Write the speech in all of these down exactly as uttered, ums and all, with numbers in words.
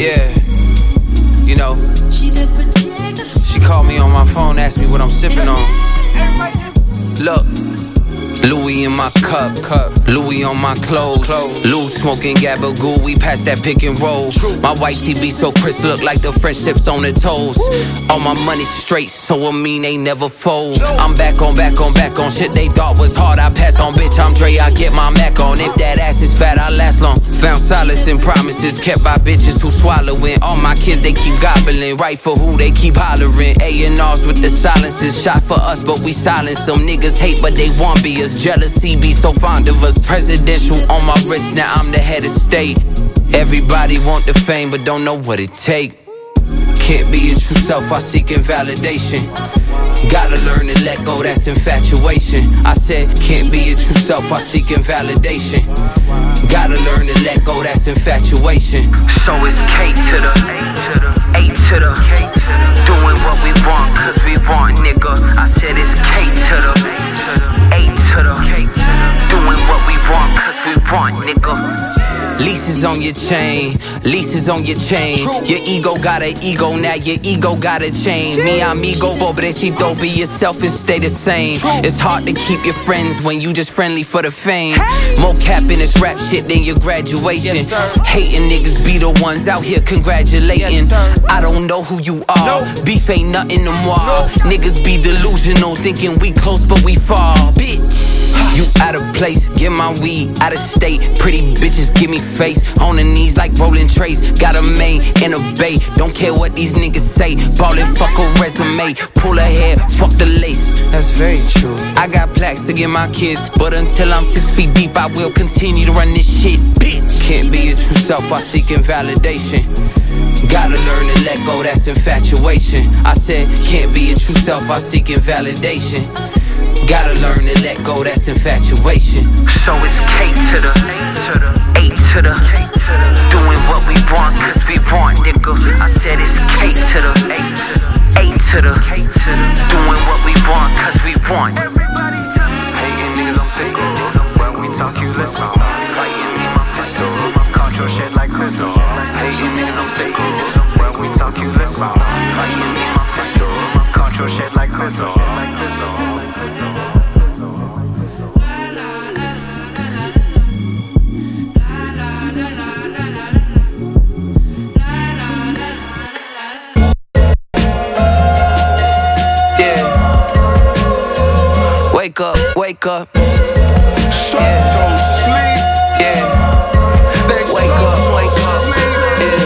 Yeah, you know, she called me on my phone, asked me what I'm sipping on. Look, Louis in my cup, cup. Louis on my clothes, clothes. Lou smoking Gabagool, we pass that pick and roll. True. My white T V so crisp, look like the French tips on the toes. Woo. All my money straight, so I mean they never fold. No. I'm back on, back on, back on shit they thought was hard. I passed on, bitch, I'm Dre, I get my Mac on. If that ass is fat, I last long. Found solace in promises kept by bitches who swallowing. All my kids, they keep gobbling. Right for who, they keep hollering. A and R's with the silences. Shot for us, but we silence. Some niggas hate, but they want be us. Jealousy be so fond of us. Presidential on my wrist, now I'm the head of state. Everybody want the fame, but don't know what it take. Can't be your true self, I seeking validation. Gotta learn to let go, that's infatuation. I said, can't be your true self, I seeking validation. Gotta learn to let go, that's infatuation. So it's K to the A to the doing what we want, cause we want, nigga. I said it's K to the A to the doing what we want, cause we want, nigga. Leases on your chain, leases on your chain. Your ego got an ego, now your ego got a chain. Mi amigo, pobrecito, be yourself and stay the same. It's hard to keep your friends when you just friendly for the fame. More cap in this rap shit than your graduation. Hating niggas be the ones out here congratulating. I don't know who you are, beef ain't nothing no more. Niggas be delusional, thinking we close but we far. Bitch, you out of place, get my weed out of state. Pretty bitches give me face, on the knees like rolling trays. Got a main and a bay, don't care what these niggas say. Ballin', fuck a resume, pull her hair, fuck the lace. That's very true. I got plaques to give my kids, but until I'm six feet deep, I will continue to run this shit. Bitch, can't be your true self, I seeking validation. Gotta learn to let go, that's infatuation. I said, can't be your true self, I seeking validation. Gotta learn to let go, that's infatuation. So it's K to the A to the doing what we want, cause we want, nigga. I said it's K to the A to the doing what we want, cause we want. Hating niggas, I'm sick of. When we talk, you listen. Fighting me, my pistol. Control shit like sizzle. Hating niggas, I'm sick of. When we talk, you listen. Fighting me, my pistol. Control shit like sizzle. Wake up, wake up. So, Yeah. so sleep. Yeah. They Wake so, up, so wake up. sleep. Yeah.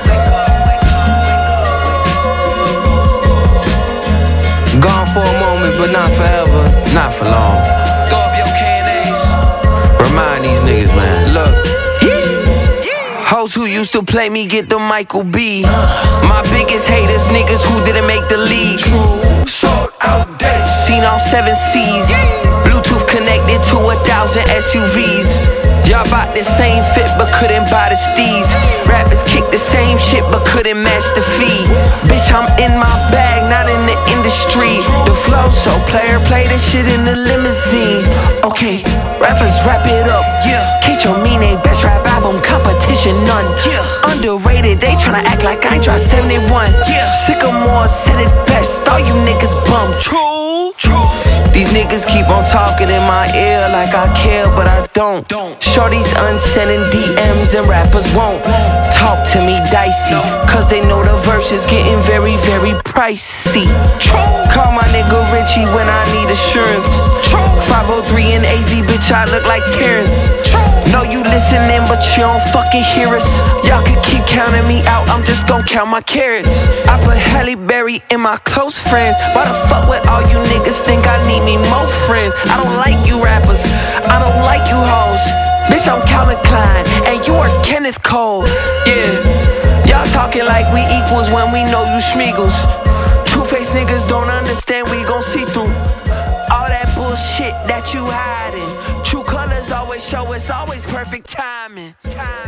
Gone for a moment, but not forever, not for long. Throw up your K and A's. Remind these niggas, man. Look. Hoes who used to play me get the Michael B. My biggest haters, niggas who didn't make the league. So outdated. Seen all seven C's. Bluetooth connected to a thousand S U Vs. Y'all bought the same fit but couldn't buy the steez. Rappers kick the same shit but couldn't match the fee. Bitch, I'm in my bag, not in the industry. The flow so player play this shit in the limousine. Okay, rappers wrap it up. Yeah, Kato Mine, best rap album, competition none. Yeah, underrated, they tryna act like I ain't dropped seventy-one. Yeah, Sycamore said it best, all you niggas bums. True, true. These niggas keep on talking in my ear like I care, but I don't. Shorties unsending D Ms and rappers won't talk to me dicey, cause they know the verse is getting very, very pricey. Call my nigga Richie when I need assurance. five oh three and A Z, bitch, I look like Terrence. Know you listening, but you don't fucking hear us. Y'all could keep counting me out, I'm just gon' count my carrots. I put Halle Berry in my close friends. Why the fuck would all you niggas think I need me more friends? I don't like you rappers, I don't like you hoes. Bitch, I'm Calvin Klein, and you are Kenneth Cole. Yeah, y'all talking like we equals when we know you schmeagles. Two-faced niggas don't understand, we gon' see through all that bullshit that you hiding. True colors always show, it's always perfect timing.